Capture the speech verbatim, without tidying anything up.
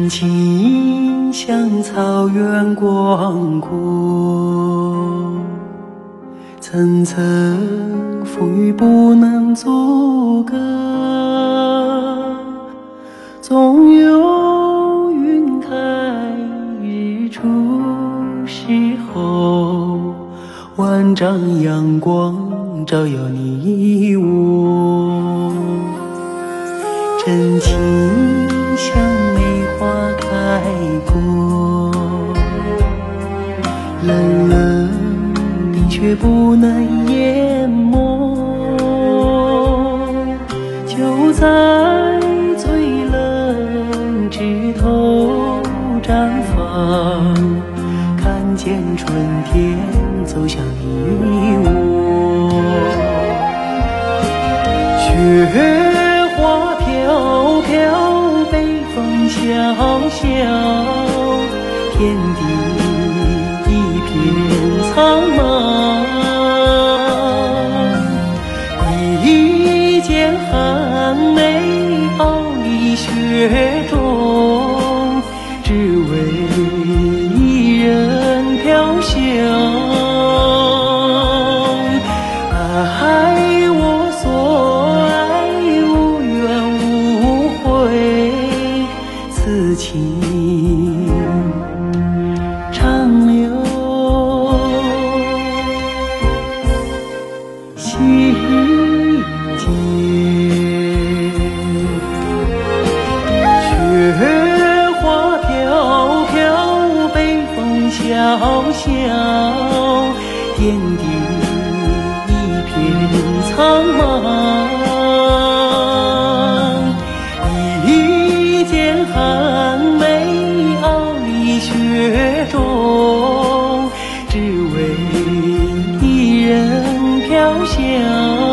真情像草原广阔，层层风雨不能阻隔，总有云开日出时候，万丈阳光照耀你我。真情像梅花开过，冷冷冰雪不能淹没，就在最冷枝头绽放，看见春天走向你我。雪花飘飘，北风萧萧，天地一片苍茫。一剑寒梅傲立雪中，只为一人飘香。爱我所爱，无怨无悔，此情长留心间。雪花飘飘，北风萧萧，天地一片苍茫。一剑寒梅傲立雪中，只为一人飘香。